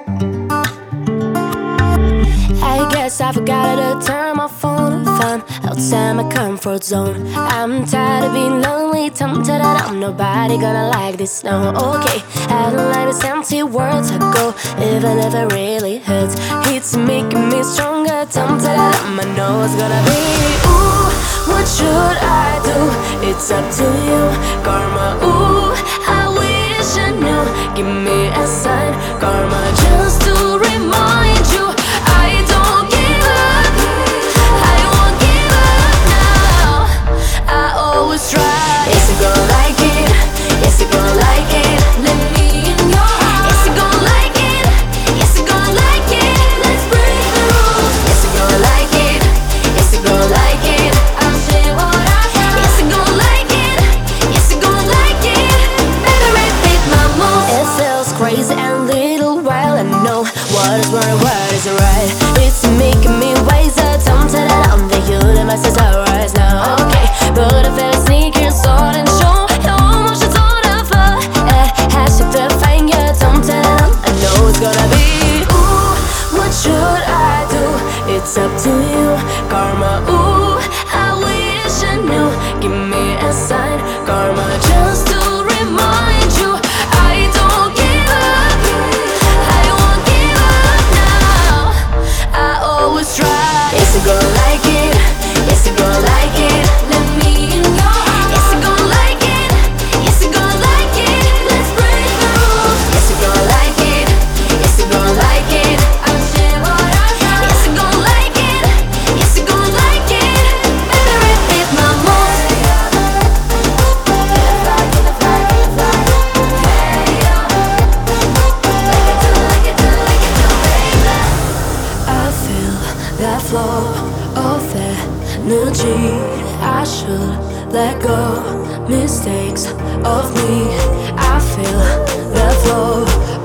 I guess I forgot how to turn my phone on. Outside my comfort zone. I'm tired of being lonely, tempted that I'm nobody gonna like this now. Okay, I don't like these empty words I go, even if it really hurts. It's making me stronger, tempted that I know it's gonna be. Ooh, what should I do? It's up to you, karma. Ooh, I wish I knew. Give me a sign, karma, just to remind you I don't give up. I won't give up now. I always try. Yes, you gon' like it. Yes, you gon' like it. Let me in your heart. Yes, you gon' like it. Yes, you gon' like it. Let's break the rules. Yes, you gon' like it. Yes, you gon' like it. I'll say what I heard. Yes, you gon' like it. Yes, you gon' like it. Better repeat my moves. It feels crazy and little while I know what is wrong, what is right. It's making me wiser. Tempted that I'm the universe is ours now. Okay, but I feel sneaking, sword and show. Almost it's all of us. Has to find you. Tempted that I know it's gonna be. Ooh, what should I do? It's up to you, karma. Ooh, I wish I knew. Give me a sign, karma, just to remind you I don't give up. I won't give up now. I always try. Yes, you gon' like it. Yes, you gon' like it. Let me in your heart. Yes, you gon' like it. Yes, you gon' like it. Let's break the rules. Yes, you gon' like it. Yes, you gon' like it. I'll say what I heard. Yes, you gon' like it. Yes, you gon' like it. Better repeat my moves. I feel that flow of energy. I should let go mistakes of me. I feel that flow